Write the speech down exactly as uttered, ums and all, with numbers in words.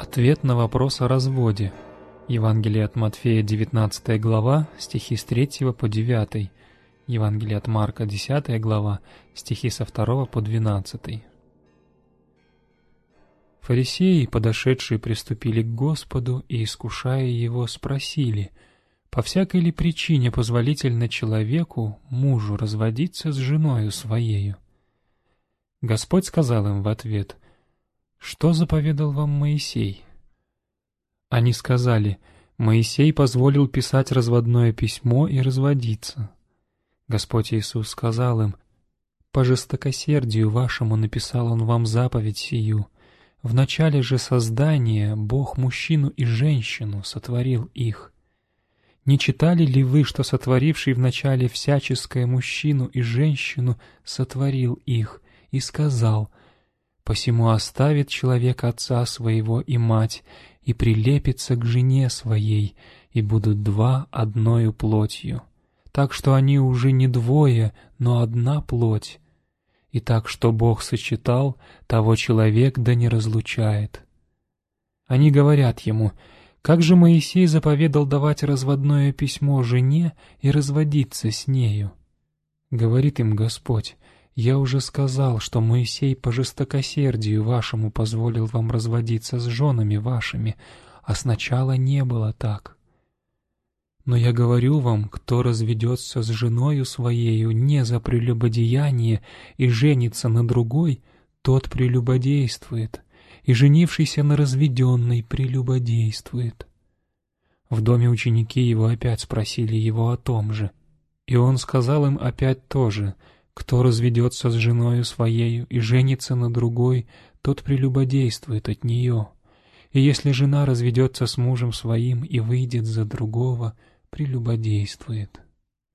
Ответ на вопрос о разводе. Евангелие от Матфея, девятнадцатая глава, стихи с третьего по девятый. Евангелие от Марка, десятая глава, стихи со второго по двенадцатый. Фарисеи, подошедшие, приступили к Господу и, искушая Его, спросили: «По всякой ли причине позволительно человеку, мужу, разводиться с женою своею?» Господь сказал им в ответ: «Что заповедал вам Моисей?» Они сказали: «Моисей позволил писать разводное письмо и разводиться». Господь Иисус сказал им: «По жестокосердию вашему написал Он вам заповедь сию. В начале же создания Бог мужчину и женщину сотворил их. Не читали ли вы, что сотворивший в начале всяческое мужчину и женщину сотворил их, и сказал: посему оставит человек отца своего и мать, и прилепится к жене своей, и будут два одною плотью, так что они уже не двое, но одна плоть. И так, что Бог сочетал, того человек да не разлучает». Они говорят ему: «Как же Моисей заповедал давать разводное письмо жене и разводиться с нею?» Говорит им Господь: «Я уже сказал, что Моисей по жестокосердию вашему позволил вам разводиться с женами вашими, а сначала не было так. Но я говорю вам, кто разведется с женою своею не за прелюбодеяние и женится на другой, тот прелюбодействует, и женившийся на разведенной прелюбодействует». В доме ученики его опять спросили его о том же, и он сказал им опять то же: «Кто разведется с женою своею и женится на другой, тот прелюбодействует от нее. И если жена разведется с мужем своим и выйдет за другого, прелюбодействует».